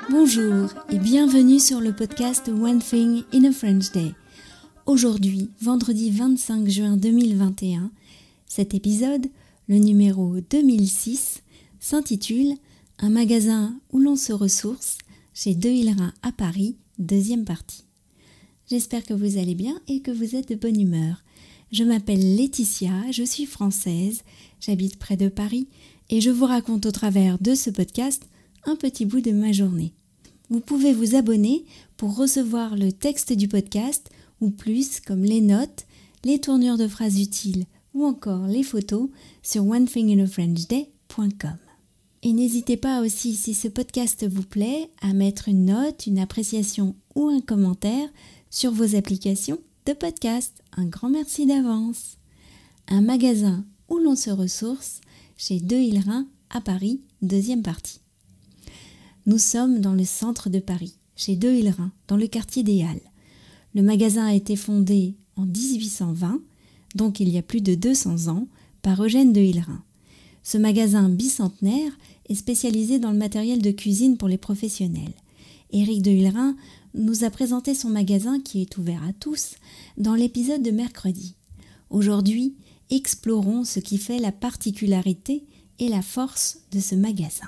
Bonjour et bienvenue sur le podcast One Thing in a French Day. Aujourd'hui, vendredi 25 juin 2021, cet épisode, le numéro 2006, s'intitule « Un magasin où l'on se ressource » chez De Hillerin à Paris, deuxième partie. J'espère que vous allez bien et que vous êtes de bonne humeur. Je m'appelle Laetitia, je suis française, j'habite près de Paris et je vous raconte au travers de ce podcast un petit bout de ma journée. Vous pouvez vous abonner pour recevoir le texte du podcast ou plus comme les notes, les tournures de phrases utiles ou encore les photos sur onethinginafrenchday.com. Et n'hésitez pas aussi, si ce podcast vous plaît, à mettre une note, une appréciation ou un commentaire sur vos applications de podcast. Un grand merci d'avance. Un magasin où l'on se ressource chez De Hillerin à Paris, deuxième partie. Nous sommes dans le centre de Paris, chez De Hillerin, dans le quartier des Halles. Le magasin a été fondé en 1820, donc il y a plus de 200 ans, par Eugène De Hillerin. Ce magasin bicentenaire est spécialisé dans le matériel de cuisine pour les professionnels. Éric De Hillerin nous a présenté son magasin qui est ouvert à tous dans l'épisode de mercredi. Aujourd'hui, explorons ce qui fait la particularité et la force de ce magasin.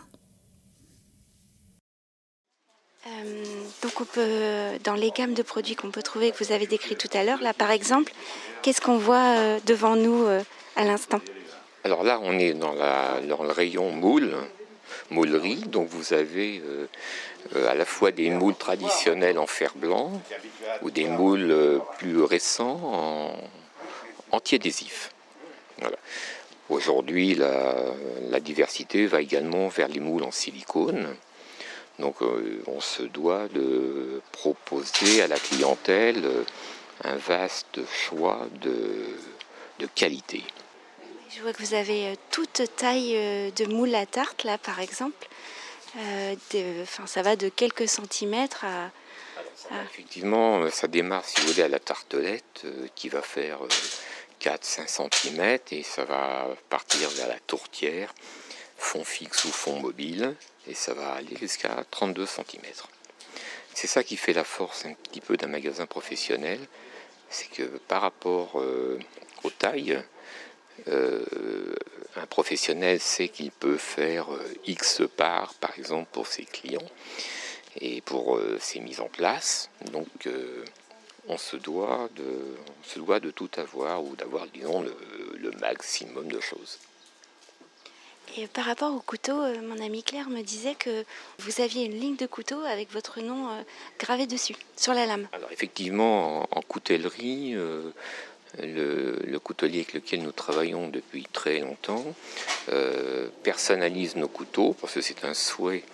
Donc on peut, dans les gammes de produits qu'on peut trouver, que vous avez décrit tout à l'heure, là par exemple, qu'est-ce qu'on voit devant nous à l'instant ? Alors là, on est dans le rayon moulerie, donc vous avez à la fois des moules traditionnels en fer blanc ou des moules plus récents en anti-adhésif. Voilà. Aujourd'hui, la diversité va également vers les moules en silicone. Donc on se doit de proposer à la clientèle un vaste choix de qualité. Je vois que vous avez toute taille de moule à tarte, là par exemple. Ça va de quelques centimètres à... Effectivement, ça démarre, si vous voulez, à la tartelette qui va faire 4-5 cm et ça va partir vers la tourtière, fond fixe ou fond mobile, et ça va aller jusqu'à 32 cm. C'est ça qui fait la force un petit peu d'un magasin professionnel, c'est que par rapport aux tailles, un professionnel sait qu'il peut faire X parts, par exemple, pour ses clients et pour ses mises en place. Donc on se doit de tout avoir ou d'avoir, disons, le maximum de choses. Et par rapport au couteau, mon amie Claire me disait que vous aviez une ligne de couteau avec votre nom gravé dessus, sur la lame. Alors effectivement, en coutellerie, le coutelier avec lequel nous travaillons depuis très longtemps personnalise nos couteaux, parce que c'est un souhait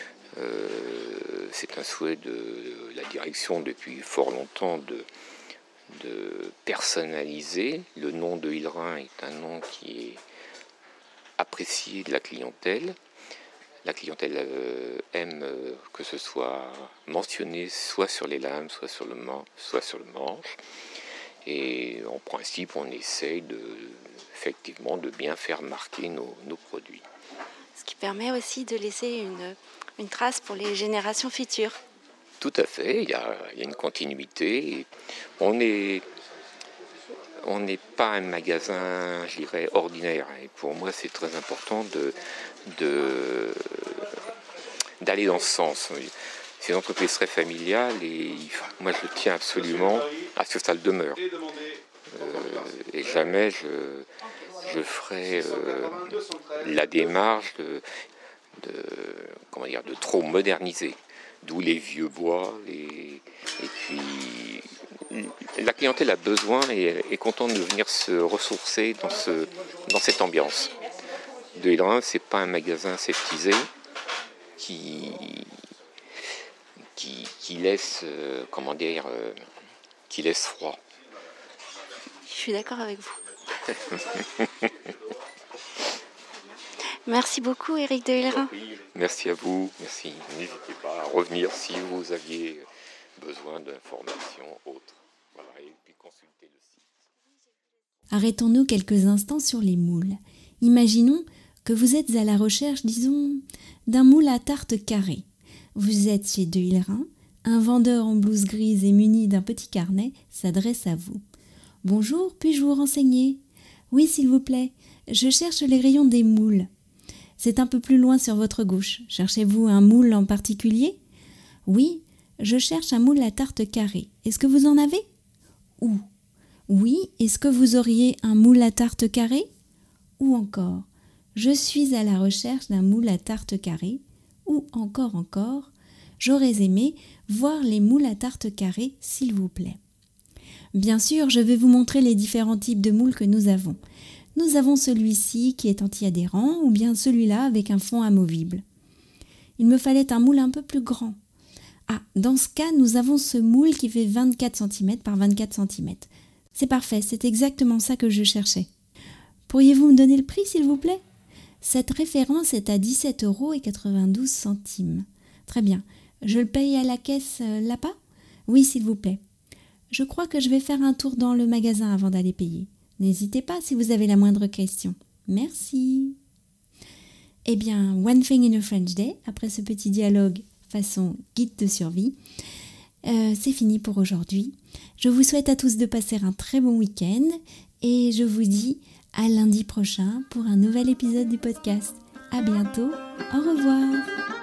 de la direction depuis fort longtemps de personnaliser. Le nom de Hillerin est un nom qui est apprécié de la clientèle. La clientèle aime que ce soit mentionné soit sur les lames, soit sur le manche. Et en principe, on essaye effectivement de bien faire marquer nos produits. Ce qui permet aussi de laisser une trace pour les générations futures. Tout à fait, il y a une continuité. On n'est pas un magasin, je dirais, ordinaire. Et pour moi, c'est très important d'aller dans ce sens. C'est une entreprise très familiale et moi, je tiens absolument à ce que ça le demeure. Et jamais je ferai la démarche de trop moderniser. D'où les vieux bois. Et puis, la clientèle a besoin et est contente de venir se ressourcer dans cette ambiance. De Hillerin, c'est pas un magasin aseptisé qui laisse, qui laisse froid. Je suis d'accord avec vous. Merci beaucoup, Éric De Hillerin. Merci à vous. Merci. N'hésitez pas à revenir si vous aviez besoin d'informations autres. Voilà, et puis consultez le site. Arrêtons-nous quelques instants sur les moules. Imaginons que vous êtes à la recherche, disons, d'un moule à tarte carré. Vous êtes chez De Hilerain, un vendeur en blouse grise et muni d'un petit carnet s'adresse à vous. Bonjour, puis-je vous renseigner ? Oui, s'il vous plaît, je cherche les rayons des moules. C'est un peu plus loin sur votre gauche. Cherchez-vous un moule en particulier ? Oui, je cherche un moule à tarte carrée. Est-ce que vous en avez ? Où ? Oui, est-ce que vous auriez un moule à tarte carrée ? Ou encore, je suis à la recherche d'un moule à tarte carrée. Ou encore, j'aurais aimé voir les moules à tarte carrée, s'il vous plaît. Bien sûr, je vais vous montrer les différents types de moules que nous avons. Nous avons celui-ci qui est anti-adhérent ou bien celui-là avec un fond amovible. Il me fallait un moule un peu plus grand. Ah, dans ce cas, nous avons ce moule qui fait 24 cm par 24 cm. C'est parfait, c'est exactement ça que je cherchais. Pourriez-vous me donner le prix, s'il vous plaît ? Cette référence est à 17,92 €. Très bien. Je le paye à la caisse là-bas ? Oui, s'il vous plaît. Je crois que je vais faire un tour dans le magasin avant d'aller payer. N'hésitez pas si vous avez la moindre question. Merci. Eh bien, One Thing in a French Day, après ce petit dialogue façon guide de survie, c'est fini pour aujourd'hui. Je vous souhaite à tous de passer un très bon week-end et je vous dis à lundi prochain pour un nouvel épisode du podcast. À bientôt, au revoir.